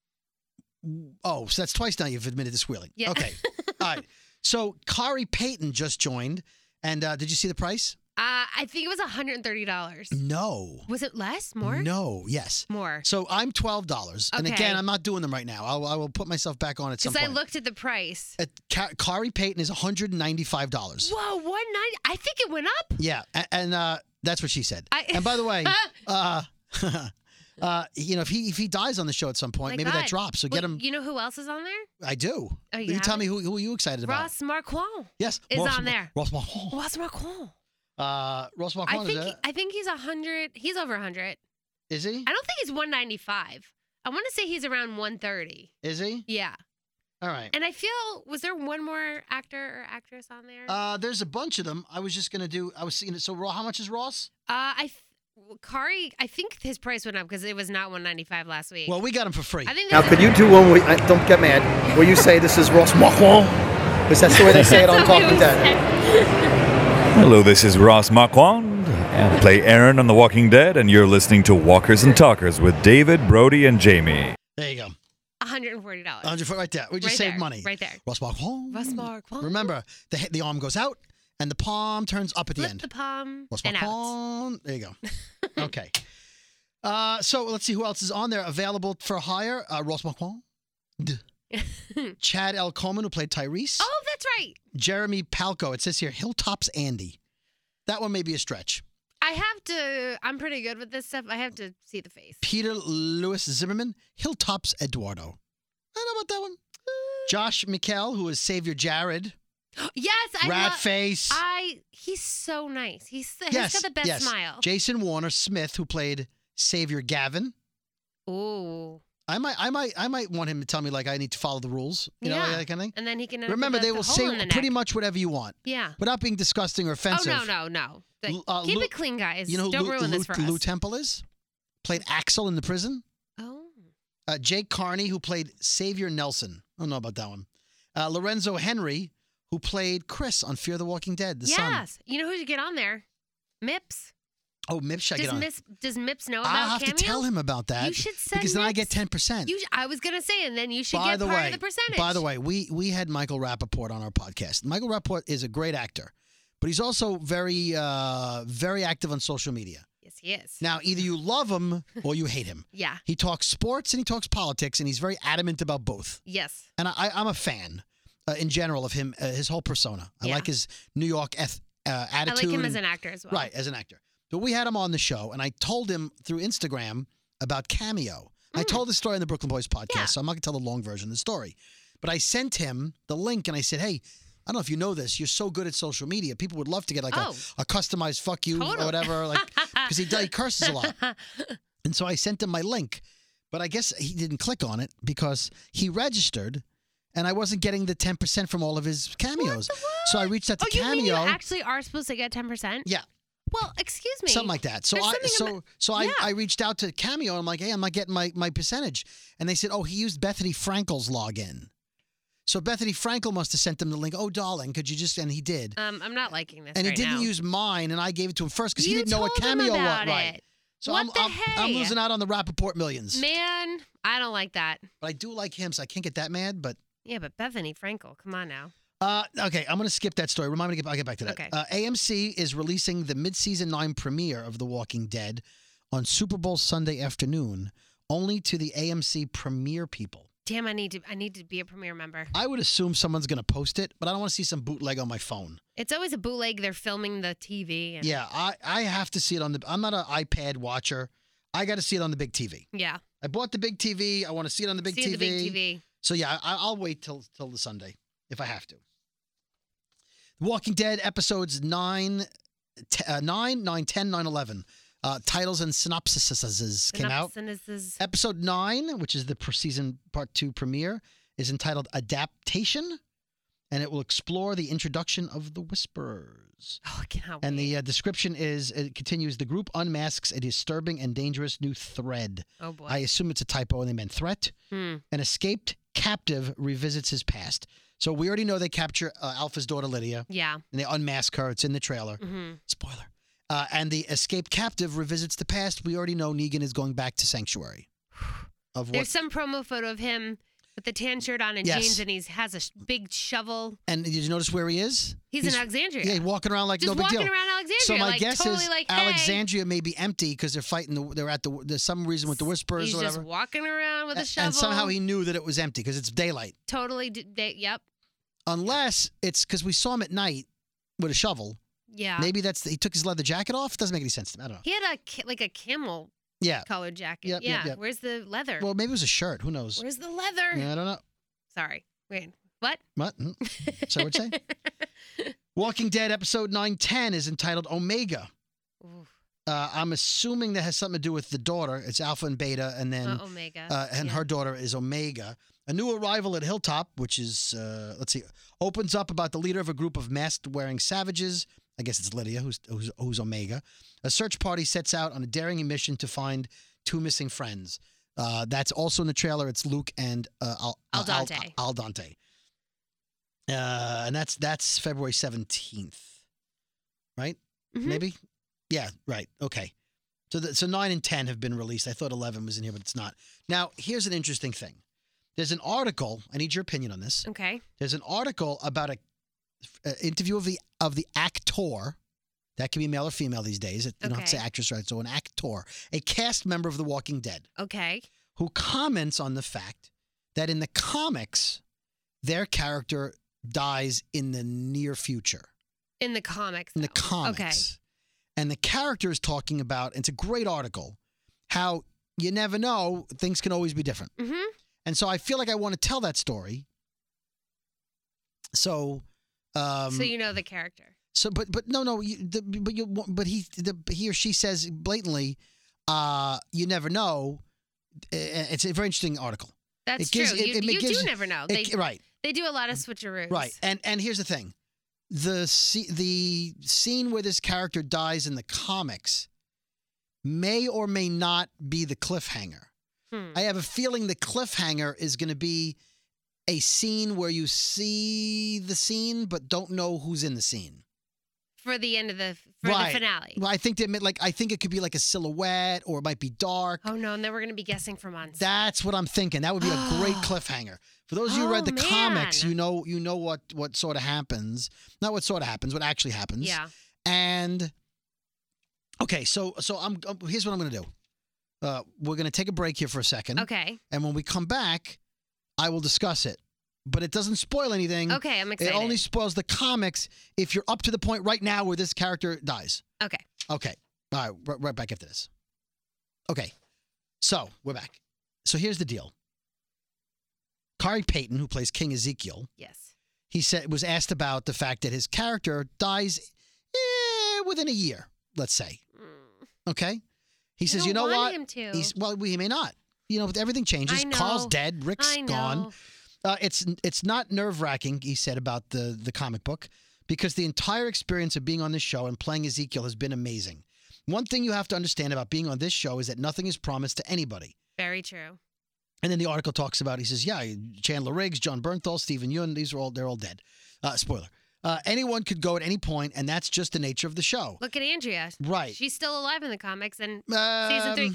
Speaker 2: Oh, so that's twice now you've admitted to squealing.
Speaker 3: Yeah.
Speaker 2: Okay. All right. So Kari Payton just joined, and uh, did you see the price?
Speaker 3: Uh, I think it was one hundred thirty dollars.
Speaker 2: No.
Speaker 3: Was it less? More?
Speaker 2: No. Yes.
Speaker 3: More.
Speaker 2: So I'm twelve dollars, and
Speaker 3: Okay.
Speaker 2: again, I'm not doing them right now. I'll, I will put myself back on at some
Speaker 3: Because I
Speaker 2: point.
Speaker 3: looked at the price.
Speaker 2: At Ka- Kari Payton is one hundred ninety-five dollars.
Speaker 3: Whoa, one ninety. I think it went up.
Speaker 2: Yeah, and, and uh, that's what she said.
Speaker 3: I-
Speaker 2: and by the way, uh, uh, you know, if he if he dies on the show at some point,
Speaker 3: My
Speaker 2: maybe that
Speaker 3: God.
Speaker 2: drops. So
Speaker 3: Wait,
Speaker 2: get him.
Speaker 3: You know who else is on there?
Speaker 2: I do.
Speaker 3: Oh, you
Speaker 2: tell
Speaker 3: have
Speaker 2: me
Speaker 3: it?
Speaker 2: who who are you excited about?
Speaker 3: Ross Marquand
Speaker 2: Yes,
Speaker 3: is
Speaker 2: Ross,
Speaker 3: on there.
Speaker 2: Ross Marquand.
Speaker 3: Ross Marquand.
Speaker 2: Uh, Ross
Speaker 3: I
Speaker 2: Marquand
Speaker 3: think
Speaker 2: is,
Speaker 3: he,
Speaker 2: that,
Speaker 3: I think he's a hundred. He's over a hundred.
Speaker 2: is he?
Speaker 3: I don't think he's one ninety five. I want to say he's around one thirty.
Speaker 2: Is he?
Speaker 3: Yeah.
Speaker 2: All right.
Speaker 3: And I feel was there one more actor or actress on there? Uh,
Speaker 2: Uh, there's a bunch of them. I was just gonna do. I was seeing it. So, Ro- how much is Ross?
Speaker 3: I th- Kari. I think his price went up because it was not one ninety five last week.
Speaker 2: Well, we got him for free.
Speaker 3: I think
Speaker 7: Now,
Speaker 3: there's
Speaker 7: could you do one where, uh, don't get mad, where you say this is Ross Marquand? Because that's the way they say it on Talking Dead.
Speaker 8: Hello, this is Ross Marquand. I play Aaron on The Walking Dead, and you're listening to Walkers and Talkers with David, Brody, and Jamie.
Speaker 2: There you go.
Speaker 3: one hundred forty dollars.
Speaker 2: one hundred foot right there. We just
Speaker 3: Right
Speaker 2: saved
Speaker 3: there,
Speaker 2: money.
Speaker 3: right there.
Speaker 2: Ross Marquand.
Speaker 3: Ross Marquand.
Speaker 2: Remember, the the arm goes out and the palm turns up at the
Speaker 3: Flip
Speaker 2: end.
Speaker 3: the palm
Speaker 2: Ross
Speaker 3: and out.
Speaker 2: Marquand. There you go. Okay. Uh, so let's see who else is on there available for hire. Uh, Ross Marquand. Chad L. Coleman, who played Tyrese.
Speaker 3: Oh, that's right.
Speaker 2: Jeremy Palco. It says here, Hilltops Andy. That one may be a stretch.
Speaker 3: I have to. I'm pretty good with this stuff. I have to see the face.
Speaker 2: Peter Lewis Zimmerman, Hilltops Eduardo. I don't know about that one. Josh McHale, who is Savior Jared.
Speaker 3: Yes, I
Speaker 2: Rat
Speaker 3: love.
Speaker 2: Face.
Speaker 3: I. He's so nice. He's
Speaker 2: yes,
Speaker 3: he's got the best
Speaker 2: yes.
Speaker 3: smile.
Speaker 2: Jason Warner Smith, who played Savior Gavin.
Speaker 3: Ooh.
Speaker 2: I might, I might, I might want him to tell me like I need to follow the rules. You know,
Speaker 3: Yeah.
Speaker 2: that kind of thing.
Speaker 3: And then he can. end up
Speaker 2: Remember,
Speaker 3: with
Speaker 2: they
Speaker 3: the
Speaker 2: will
Speaker 3: hole
Speaker 2: say
Speaker 3: in the
Speaker 2: pretty
Speaker 3: neck.
Speaker 2: much whatever you want
Speaker 3: Yeah.
Speaker 2: without being disgusting or offensive.
Speaker 3: Oh no no no! Like,
Speaker 2: L- uh,
Speaker 3: keep
Speaker 2: Lou-
Speaker 3: it clean, guys.
Speaker 2: You know who
Speaker 3: Don't
Speaker 2: Lou,
Speaker 3: ruin
Speaker 2: Lou,
Speaker 3: this for
Speaker 2: Lou
Speaker 3: us.
Speaker 2: Temple is? Played Axel in the prison.
Speaker 3: Oh.
Speaker 2: Uh, Jake Carney, who played Savior Nelson. I don't know about that one. Uh, Lorenzo Henry, who played Chris on Fear the Walking Dead, the son.
Speaker 3: Yes. You know who should get on there? Mips.
Speaker 2: Oh, Mips should I
Speaker 3: Does
Speaker 2: get on.
Speaker 3: Mips does Mips know about
Speaker 2: I'll have
Speaker 3: Cameo?
Speaker 2: to tell him about that.
Speaker 3: You should send
Speaker 2: because then I get
Speaker 3: Mips.
Speaker 2: ten percent.
Speaker 3: You, sh- I was gonna say, and then you should
Speaker 2: By
Speaker 3: get
Speaker 2: the
Speaker 3: part
Speaker 2: way,
Speaker 3: of the percentage.
Speaker 2: by the way, we we had Michael Rappaport on our podcast. Michael Rappaport is a great actor, but he's also very uh, very active on social media.
Speaker 3: yes, he is.
Speaker 2: Now, either you love him or you hate him.
Speaker 3: Yeah.
Speaker 2: He talks sports and he talks politics, and he's very adamant about both.
Speaker 3: Yes.
Speaker 2: And I, I'm a fan uh, in general of him, uh, his whole persona. I
Speaker 3: Yeah.
Speaker 2: like his New York eth- uh,
Speaker 3: I
Speaker 2: attitude.
Speaker 3: like him as
Speaker 2: and-
Speaker 3: an actor as well.
Speaker 2: Right, as an actor. So we had him on the show, and I told him through Instagram about Cameo. I told the story on the Brooklyn Boys podcast,
Speaker 3: Yeah.
Speaker 2: so I'm not going to tell the long version of the story. But I sent him the link and I said, hey, I don't know if you know this. You're so good at social media. People would love to get like
Speaker 3: Oh.
Speaker 2: a, a customized fuck you
Speaker 3: Totally.
Speaker 2: or whatever, like because he, he curses a lot. And so I sent him my link. But I guess he didn't click on it because he registered and I wasn't getting the ten percent from all of his cameos.
Speaker 3: What the
Speaker 2: So I reached out to
Speaker 3: Oh, you
Speaker 2: Cameo.
Speaker 3: mean you actually are supposed to get ten percent?
Speaker 2: Yeah.
Speaker 3: Well, excuse me.
Speaker 2: Something like that. So
Speaker 3: There's
Speaker 2: I
Speaker 3: something
Speaker 2: so
Speaker 3: about-
Speaker 2: so I,
Speaker 3: Yeah.
Speaker 2: I reached out to Cameo. I'm like, hey, I'm not getting my, my percentage. And they said, oh, he used Bethany Frankel's login. So Bethany Frankel must have sent him the link. Oh, darling, could you just? And he did.
Speaker 3: Um, I'm not liking this
Speaker 2: And
Speaker 3: right
Speaker 2: he didn't
Speaker 3: now.
Speaker 2: use mine, and I gave it to him first because he
Speaker 3: You
Speaker 2: didn't know what
Speaker 3: told him
Speaker 2: Cameo was.
Speaker 3: about
Speaker 2: Right.
Speaker 3: it.
Speaker 2: So
Speaker 3: What
Speaker 2: I'm,
Speaker 3: the
Speaker 2: I'm, I'm
Speaker 3: hey?
Speaker 2: losing out on the Rappaport millions.
Speaker 3: Man, I don't like that.
Speaker 2: But I do like him, so I can't get that mad. But
Speaker 3: Yeah, but Bethany Frankel, come on now.
Speaker 2: uh, okay, I'm going to skip that story. Remind me to get, I'll get back to that.
Speaker 3: Okay.
Speaker 2: Uh, A M C is releasing the mid-season nine premiere of The Walking Dead on Super Bowl Sunday afternoon, only to the A M C premiere people.
Speaker 3: Damn, I need to. I need to be a Premiere member.
Speaker 2: I would assume someone's going to post it, but I don't want to see some bootleg on my phone.
Speaker 3: It's always a bootleg. They're filming the T V. And,
Speaker 2: Yeah, I, I have to see it on the. I'm not an iPad watcher. I got to see it on the big T V.
Speaker 3: Yeah.
Speaker 2: I bought the big T V. I want to see it on the big
Speaker 3: See
Speaker 2: T V.
Speaker 3: the big T V.
Speaker 2: So yeah, I, I'll wait till till the Sunday if I have to. The Walking Dead episodes nine, t- uh, nine, nine, ten, nine, eleven. Uh, titles and synopsises came out.
Speaker 3: Synopsises.
Speaker 2: Episode nine, which is the per- season part two premiere, is entitled Adaptation, and it will explore the introduction of the Whisperers.
Speaker 3: Oh, I cannot
Speaker 2: And
Speaker 3: wait.
Speaker 2: the uh, description is, it continues, the group unmasks a disturbing and dangerous new thread.
Speaker 3: oh boy.
Speaker 2: I assume it's a typo and they meant threat.
Speaker 3: Hmm.
Speaker 2: An escaped captive revisits his past. So we already know they capture uh, Alpha's daughter, Lydia,
Speaker 3: Yeah.
Speaker 2: and they unmask her. It's in the trailer.
Speaker 3: hmm
Speaker 2: Spoiler. Uh, and the escaped captive revisits the past. We already know Negan is going back to Sanctuary. Of what?
Speaker 3: There's some promo photo of him with the tan shirt on and
Speaker 2: Yes.
Speaker 3: jeans, and he has a sh- big shovel.
Speaker 2: And did you notice where he is?
Speaker 3: He's, in Alexandria.
Speaker 2: Yeah, walking around like
Speaker 3: Just
Speaker 2: no big
Speaker 3: walking
Speaker 2: deal.
Speaker 3: around Alexandria.
Speaker 2: So my
Speaker 3: like,
Speaker 2: guess
Speaker 3: totally
Speaker 2: is
Speaker 3: like, hey.
Speaker 2: Alexandria may be empty because they're fighting. The, they're at the. There's some reason with the Whisperers
Speaker 3: He's
Speaker 2: or
Speaker 3: just
Speaker 2: whatever.
Speaker 3: walking around with a
Speaker 2: A-
Speaker 3: shovel.
Speaker 2: And somehow he knew that it was empty because it's daylight.
Speaker 3: totally. D- they, yep.
Speaker 2: Unless it's because we saw him at night with a shovel.
Speaker 3: Yeah.
Speaker 2: Maybe that's he took his leather jacket off. Doesn't make any sense to me. I don't know.
Speaker 3: He had a ca- like a camel
Speaker 2: Yeah.
Speaker 3: colored jacket.
Speaker 2: Yep,
Speaker 3: yeah.
Speaker 2: yep, yep.
Speaker 3: Where's the leather?
Speaker 2: Well, maybe it was a shirt. Who knows?
Speaker 3: Where's the leather?
Speaker 2: Yeah, I don't know.
Speaker 3: Sorry. Wait. What?
Speaker 2: What? Hmm? So what'd you say? Walking Dead episode nine ten is entitled Omega.
Speaker 3: Oof.
Speaker 2: Uh, I'm assuming that has something to do with the daughter. It's Alpha and Beta, and then
Speaker 3: Uh, Omega.
Speaker 2: uh, and
Speaker 3: Yeah.
Speaker 2: her daughter is Omega. A new arrival at Hilltop, which is uh, let's see, opens up about the leader of a group of masked-wearing savages. I guess it's Lydia, who's, who's who's Omega. A search party sets out on a daring mission to find two missing friends. Uh, that's also in the trailer. It's Luke and uh, Al,
Speaker 3: Al
Speaker 2: Al,
Speaker 3: Dante.
Speaker 2: Al Dante. Uh, and that's that's February seventeenth, right?
Speaker 3: Mhm.
Speaker 2: Maybe. Yeah. Right. Okay. So the, so nine and ten have been released. I thought eleven was in here, but it's not. Now here's an interesting thing. There's an article. I need your opinion on this.
Speaker 3: Okay.
Speaker 2: There's an article about a, a interview of the of the actor. That can be male or female these days. You don't have to say
Speaker 3: Okay.
Speaker 2: actress, right? So an actor, a cast member of The Walking Dead,
Speaker 3: Okay.
Speaker 2: who comments on the fact that in the comics, their character dies in the near future.
Speaker 3: In the comics.
Speaker 2: In the
Speaker 3: though.
Speaker 2: comics.
Speaker 3: Okay.
Speaker 2: And the character is talking about, it's a great article, how you never know, things can always be different.
Speaker 3: Mm-hmm.
Speaker 2: And so I feel like I want to tell that story. So, um,
Speaker 3: so you know the character.
Speaker 2: so, but, but no, no, you, the, but you, but he, the, he or she says blatantly, uh, you never know. I- It's a very interesting article.
Speaker 3: That's
Speaker 2: it gives-
Speaker 3: true.
Speaker 2: it-
Speaker 3: you
Speaker 2: it
Speaker 3: you
Speaker 2: gives-
Speaker 3: do never know. They
Speaker 2: It, right,
Speaker 3: they do a lot of switcheroos.
Speaker 2: right. And, and here's the thing. The sce- the scene where this character dies in the comics may or may not be the cliffhanger.
Speaker 3: Hmm.
Speaker 2: I have a feeling the cliffhanger is going to be a scene where you see the scene but don't know who's in the scene.
Speaker 3: For the end of the for
Speaker 2: Right.
Speaker 3: the finale.
Speaker 2: Well, I think they meant like I think it could be like a silhouette or it might be dark.
Speaker 3: Oh no, and then we're gonna be guessing for months.
Speaker 2: That's what I'm thinking. That would be a great cliffhanger. For those of you who read
Speaker 3: Oh,
Speaker 2: the comics,
Speaker 3: man.
Speaker 2: you know you know what what sort of happens. Not what sort of happens, what actually happens.
Speaker 3: yeah.
Speaker 2: And okay, so so I'm um, here's what I'm going to do. Uh, we're going to take a break here for a second.
Speaker 3: Okay.
Speaker 2: And when we come back, I will discuss it. But it doesn't spoil anything.
Speaker 3: Okay, I'm excited.
Speaker 2: It only spoils the comics if you're up to the point right now where this character dies.
Speaker 3: Okay.
Speaker 2: Okay. All right. Right, right back after this. Okay. So we're back. So here's the deal. Corey Payton, who plays King Ezekiel,
Speaker 3: Yes.
Speaker 2: he said was asked about the fact that his character dies eh, within a year, let's say. Okay? He says,
Speaker 3: don't
Speaker 2: you know
Speaker 3: want
Speaker 2: what?
Speaker 3: him to.
Speaker 2: He's well, he may not. You know, everything changes.
Speaker 3: I know.
Speaker 2: Carl's dead. Rick's
Speaker 3: I know.
Speaker 2: gone. Uh, it's it's not nerve-wracking, he said about the, the comic book, because the entire experience of being on this show and playing Ezekiel has been amazing. One thing you have to understand about being on this show is that nothing is promised to anybody.
Speaker 3: Very true.
Speaker 2: And then the article talks about, he says, yeah, Chandler Riggs, John Bernthal, Stephen Yeun, these are all, they're all dead. Uh, spoiler. Uh, anyone could go at any point, and that's just the nature of the show.
Speaker 3: Look at Andrea.
Speaker 2: Right.
Speaker 3: She's still alive in the comics, and
Speaker 2: Um,
Speaker 3: season three.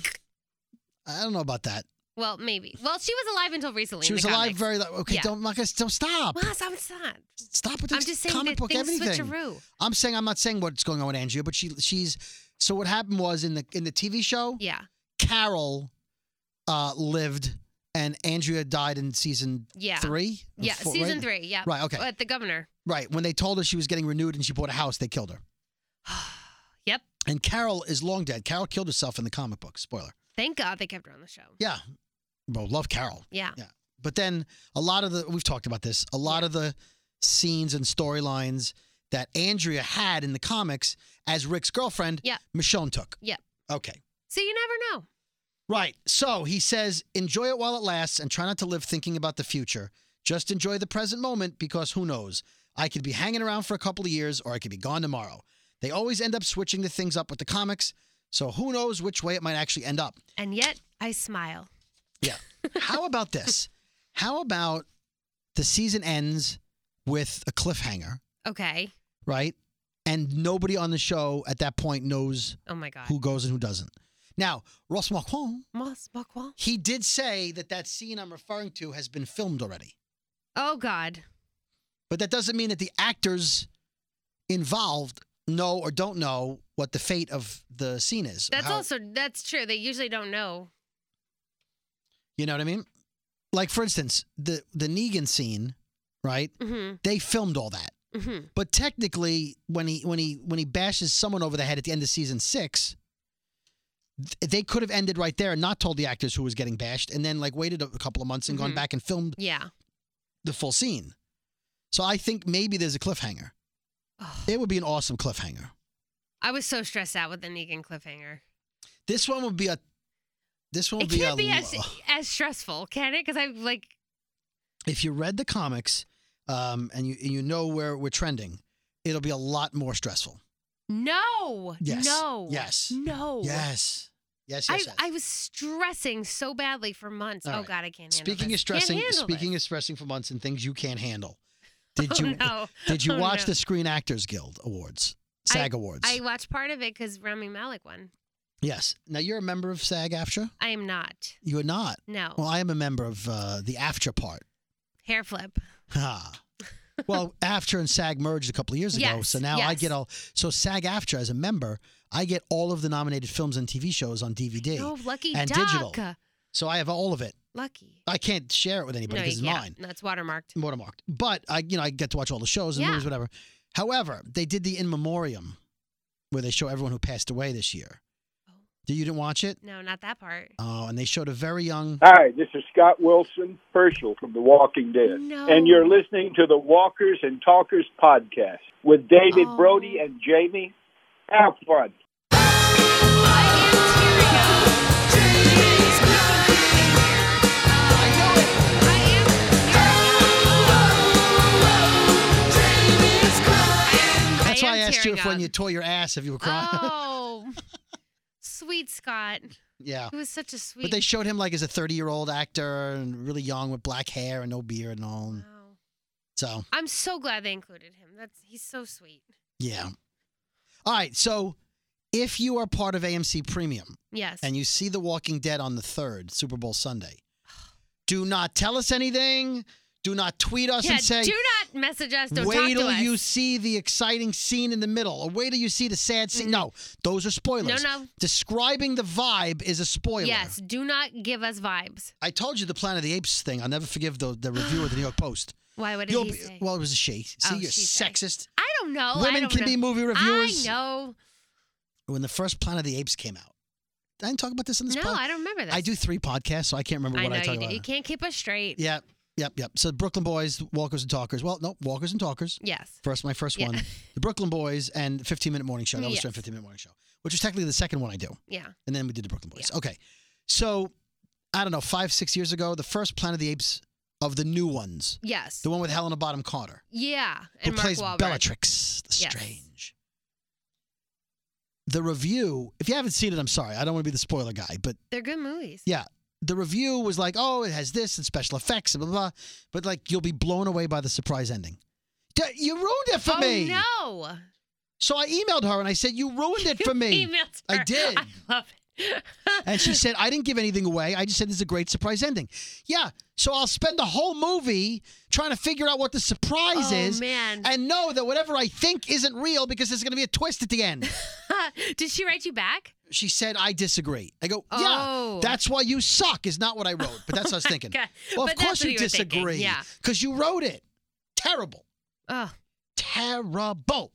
Speaker 2: I don't know about that.
Speaker 3: Well, maybe. Well, she was alive until recently.
Speaker 2: She
Speaker 3: in
Speaker 2: was
Speaker 3: the
Speaker 2: alive
Speaker 3: comics.
Speaker 2: very, okay,
Speaker 3: Yeah.
Speaker 2: don't, Marcus, don't stop.
Speaker 3: Well, stop, stop.
Speaker 2: Stop with this
Speaker 3: I'm just saying
Speaker 2: comic
Speaker 3: that
Speaker 2: book
Speaker 3: things
Speaker 2: everything.
Speaker 3: switcheroo.
Speaker 2: I'm saying, I'm not saying what's going on with Andrea, but she, she's, so what happened was in the, in the T V show,
Speaker 3: Yeah.
Speaker 2: Carol uh, lived and Andrea died in season
Speaker 3: Yeah.
Speaker 2: three? Or
Speaker 3: Yeah,
Speaker 2: four,
Speaker 3: season
Speaker 2: right?
Speaker 3: three. Yeah.
Speaker 2: Right, okay.
Speaker 3: At the governor.
Speaker 2: Right. When they told her she was getting renewed and she bought a house, they killed her.
Speaker 3: Yep.
Speaker 2: And Carol is long dead. Carol killed herself in the comic book. Spoiler.
Speaker 3: Thank God they kept her on the show.
Speaker 2: Yeah. Well, love Carol.
Speaker 3: Yeah.
Speaker 2: Yeah. But then a lot of the, we've talked about this, a lot
Speaker 3: Yeah.
Speaker 2: of the scenes and storylines that Andrea had in the comics as Rick's girlfriend,
Speaker 3: Yeah.
Speaker 2: Michonne took.
Speaker 3: Yep.
Speaker 2: Okay.
Speaker 3: So you never know.
Speaker 2: Right. So he says, enjoy it while it lasts and try not to live thinking about the future. Just enjoy the present moment because who knows? I could be hanging around for a couple of years or I could be gone tomorrow. They always end up switching the things up with the comics. So who knows which way it might actually end up.
Speaker 3: And yet I smile.
Speaker 2: Yeah. How about this? How about the season ends with a cliffhanger,
Speaker 3: Okay.
Speaker 2: right? And nobody on the show at that point knows
Speaker 3: Oh my God.
Speaker 2: who goes and who doesn't. Now, Ross Marquand,
Speaker 3: Moss Buckwall.
Speaker 2: he did say that that scene I'm referring to has been filmed already.
Speaker 3: Oh God.
Speaker 2: But that doesn't mean that the actors involved know or don't know what the fate of the scene is.
Speaker 3: That's
Speaker 2: How-
Speaker 3: also that's true. They usually don't know.
Speaker 2: You know what I mean? Like, for instance, the, the Negan scene, right?
Speaker 3: Mm-hmm.
Speaker 2: They filmed all that.
Speaker 3: Mm-hmm.
Speaker 2: But technically, when he when he when he bashes someone over the head at the end of season six, th- they could have ended right there and not told the actors who was getting bashed, and then like waited a couple of months and gone
Speaker 3: Mhm.
Speaker 2: back and filmed
Speaker 3: Yeah.
Speaker 2: the full scene. So I think maybe there's a cliffhanger.
Speaker 3: Oh,
Speaker 2: It would be an awesome cliffhanger.
Speaker 3: I was so stressed out with the Negan cliffhanger.
Speaker 2: This one would be a. This one would
Speaker 3: It
Speaker 2: be
Speaker 3: can't
Speaker 2: a.
Speaker 3: be as as stressful, can it? Because I like.
Speaker 2: If you read the comics, um, and you and you know where we're trending, it'll be a lot more stressful.
Speaker 3: No.
Speaker 2: Yes.
Speaker 3: No.
Speaker 2: Yes.
Speaker 3: No.
Speaker 2: Yes. Yes.
Speaker 3: I,
Speaker 2: Yes. yes.
Speaker 3: I was stressing so badly for months.
Speaker 2: All
Speaker 3: oh
Speaker 2: right.
Speaker 3: God, I can't handle
Speaker 2: Speaking
Speaker 3: this.
Speaker 2: of stressing,
Speaker 3: Can't handle
Speaker 2: speaking
Speaker 3: this.
Speaker 2: of stressing for months and things you can't handle. Did
Speaker 3: Oh,
Speaker 2: you
Speaker 3: no.
Speaker 2: did you
Speaker 3: Oh,
Speaker 2: watch
Speaker 3: no.
Speaker 2: the Screen Actors Guild Awards, SAG Awards?
Speaker 3: I watched part of it because Rami Malek won.
Speaker 2: yes. Now you're a member of SAG-AFTRA.
Speaker 3: I am not.
Speaker 2: You are not.
Speaker 3: No.
Speaker 2: Well, I am a member of uh, the AFTRA part.
Speaker 3: Hair flip.
Speaker 2: Ha. Well, AFTRA and SAG merged a couple of years ago,
Speaker 3: Yes,
Speaker 2: so now I
Speaker 3: yes.
Speaker 2: get all. So SAG-AFTRA as a member, I get all of the nominated films and T V shows on D V D.
Speaker 3: Oh, lucky
Speaker 2: and
Speaker 3: duck.
Speaker 2: digital. So I have all of it.
Speaker 3: Lucky.
Speaker 2: I can't share it with anybody
Speaker 3: No,
Speaker 2: because
Speaker 3: you
Speaker 2: it's
Speaker 3: can't.
Speaker 2: mine.
Speaker 3: No, it's watermarked.
Speaker 2: Watermarked. But I, you know, I get to watch all the shows and
Speaker 3: Yeah.
Speaker 2: movies, whatever. However, they did the In Memoriam, where they show everyone who passed away this year.
Speaker 3: Oh.
Speaker 2: Did you didn't watch it?
Speaker 3: No, not that part.
Speaker 2: Oh, and they showed a very young.
Speaker 9: Hi, this is Scott Wilson, Herschel from The Walking Dead.
Speaker 3: No.
Speaker 9: And you're listening to the Walkers and Talkers podcast with David
Speaker 3: Oh.
Speaker 9: Brody and Jamie. Have fun.
Speaker 2: That's why I
Speaker 3: am
Speaker 2: asked you
Speaker 3: tearing
Speaker 2: if when
Speaker 3: up.
Speaker 2: you tore your ass if you were crying.
Speaker 3: Oh, sweet Scott.
Speaker 2: Yeah.
Speaker 3: He was such a sweet.
Speaker 2: But they showed him like as a thirty-year-old actor and really young with black hair and no beard and all.
Speaker 3: Wow.
Speaker 2: So,
Speaker 3: I'm so glad they included him. That's he's so sweet.
Speaker 2: yeah. All right. So, if you are part of A M C Premium
Speaker 3: Yes.
Speaker 2: and you see The Walking Dead on the third, Super Bowl Sunday, do not tell us anything. Do not tweet us
Speaker 3: yeah,
Speaker 2: and say,
Speaker 3: do not message us. Don't
Speaker 2: wait
Speaker 3: talk to
Speaker 2: till
Speaker 3: us.
Speaker 2: you see the exciting scene in the middle, or wait till you see the sad scene. No, those are spoilers.
Speaker 3: No, no.
Speaker 2: Describing the vibe is a spoiler.
Speaker 3: Yes, do not give us vibes.
Speaker 2: I told you the Planet of the Apes thing. I'll never forgive the, the reviewer of the New York Post.
Speaker 3: Why? What did
Speaker 2: You'll
Speaker 3: he
Speaker 2: be-
Speaker 3: say?
Speaker 2: Well, it was a she. See,
Speaker 3: Oh,
Speaker 2: you're
Speaker 3: she said.
Speaker 2: sexist.
Speaker 3: I don't know. I
Speaker 2: Women
Speaker 3: don't
Speaker 2: can
Speaker 3: know.
Speaker 2: be movie reviewers.
Speaker 3: I know.
Speaker 2: When the first Planet of the Apes came out, I didn't talk about this on this
Speaker 3: No,
Speaker 2: pod?
Speaker 3: I don't remember this.
Speaker 2: I do three podcasts, so I can't remember
Speaker 3: I
Speaker 2: what
Speaker 3: know
Speaker 2: I talk
Speaker 3: you do.
Speaker 2: about.
Speaker 3: You can't keep us straight.
Speaker 2: Yep, yep, yep. So Brooklyn Boys, Walkers and Talkers. Well, no, Walkers and Talkers.
Speaker 3: Yes.
Speaker 2: First, my first
Speaker 3: Yeah.
Speaker 2: one. The Brooklyn Boys and fifteen minute Morning Show. That was
Speaker 3: Yes.
Speaker 2: during fifteen minute Morning Show, which was technically the second one I do.
Speaker 3: Yeah.
Speaker 2: And then we did the Brooklyn Boys.
Speaker 3: Yeah.
Speaker 2: Okay. So, I don't know, five, six years ago, the first Planet of the Apes of the new ones,
Speaker 3: Yes.
Speaker 2: the one with Helena Bonham Carter,
Speaker 3: Yeah.
Speaker 2: who
Speaker 3: And Mark
Speaker 2: plays
Speaker 3: Wahlberg.
Speaker 2: Bellatrix
Speaker 3: Yes.
Speaker 2: Lestrange. The review, if you haven't seen it, I'm sorry. I don't want to be the spoiler guy, but
Speaker 3: They're good movies.
Speaker 2: yeah, the review was like, oh, it has this and special effects and blah, blah, blah. But like, you'll be blown away by the surprise ending. D- You ruined it for
Speaker 3: oh,
Speaker 2: me.
Speaker 3: no.
Speaker 2: So I emailed her and I said, you ruined it for me.
Speaker 3: Emailed
Speaker 2: I
Speaker 3: her.
Speaker 2: did.
Speaker 3: I love it.
Speaker 2: And she said, I didn't give anything away. I just said this is a great surprise ending. Yeah. So I'll spend the whole movie trying to figure out what the surprise
Speaker 3: Oh,
Speaker 2: is
Speaker 3: man.
Speaker 2: and know that whatever I think isn't real because there's going to be a twist at the end.
Speaker 3: Did she write you back?
Speaker 2: She said, I disagree. I go,
Speaker 3: Oh.
Speaker 2: yeah, that's why you suck is not what I wrote. But that's what I was thinking.
Speaker 3: Okay.
Speaker 2: Well,
Speaker 3: But
Speaker 2: of course
Speaker 3: that's what
Speaker 2: you
Speaker 3: you were thinking,
Speaker 2: disagree.
Speaker 3: yeah.
Speaker 2: Because you wrote it. Terrible.
Speaker 3: Oh.
Speaker 2: Terrible.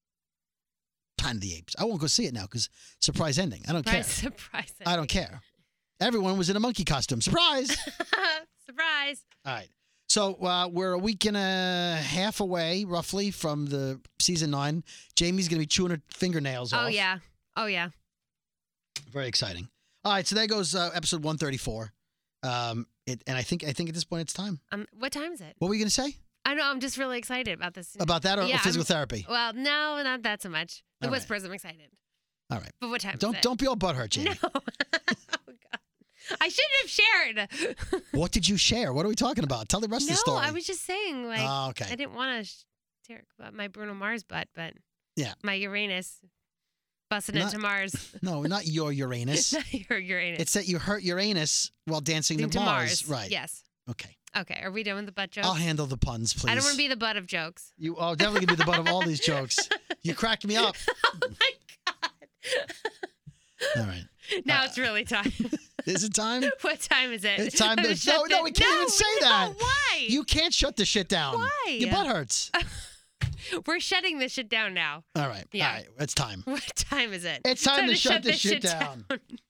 Speaker 2: Planet of the Apes. I won't go see it now because surprise ending. I don't care.
Speaker 3: Surprise.
Speaker 2: I don't care. Everyone was in a monkey costume. Surprise.
Speaker 3: Surprise.
Speaker 2: All right. So uh, we're a week and a half away, roughly, from the season nine. Jamie's going to be chewing her fingernails off.
Speaker 3: Oh, yeah. Oh, yeah.
Speaker 2: Very exciting. All right. So there goes uh, episode one thirty-four. Um, it, and I think I think at this point it's time.
Speaker 3: Um, what time is it?
Speaker 2: What were you going to say?
Speaker 3: I know. I'm just really excited about this.
Speaker 2: About that or,
Speaker 3: Yeah,
Speaker 2: or physical
Speaker 3: I'm-
Speaker 2: therapy?
Speaker 3: Well, no, not that so much. The
Speaker 2: All right.
Speaker 3: whispers, I'm excited.
Speaker 2: All right.
Speaker 3: But what time
Speaker 2: Don't
Speaker 3: is it?
Speaker 2: don't be all butthurt, Jamie.
Speaker 3: No. Oh, God. I shouldn't have shared.
Speaker 2: What did you share? What are we talking about? Tell the rest
Speaker 3: no,
Speaker 2: of the story.
Speaker 3: I was just saying, like,
Speaker 2: Oh, okay.
Speaker 3: I didn't want to share about my Bruno Mars butt, but
Speaker 2: Yeah.
Speaker 3: my Uranus busting
Speaker 2: Not-
Speaker 3: into Mars.
Speaker 2: No, not your Uranus.
Speaker 3: Not your Uranus.
Speaker 2: It's that you hurt Uranus while dancing
Speaker 3: into
Speaker 2: to
Speaker 3: Mars.
Speaker 2: Right.
Speaker 3: Yes.
Speaker 2: Okay.
Speaker 3: Okay. Are we done with the butt jokes?
Speaker 2: I'll handle the puns, please.
Speaker 3: I don't want to be the butt of jokes.
Speaker 2: You are definitely going to be the butt of all these jokes. You cracked me up.
Speaker 3: Oh my God.
Speaker 2: All right.
Speaker 3: Now
Speaker 2: Uh,
Speaker 3: it's really time.
Speaker 2: Is it time?
Speaker 3: What time is it?
Speaker 2: It's time to.
Speaker 3: Shut
Speaker 2: No, no,
Speaker 3: the-
Speaker 2: we can't even say
Speaker 3: no,
Speaker 2: that.
Speaker 3: Why?
Speaker 2: You can't shut the shit down.
Speaker 3: Why?
Speaker 2: Your butt hurts.
Speaker 3: We're shutting this shit down now.
Speaker 2: All right.
Speaker 3: Yeah.
Speaker 2: All right. It's time.
Speaker 3: What time is it?
Speaker 2: It's time to shut this shit down.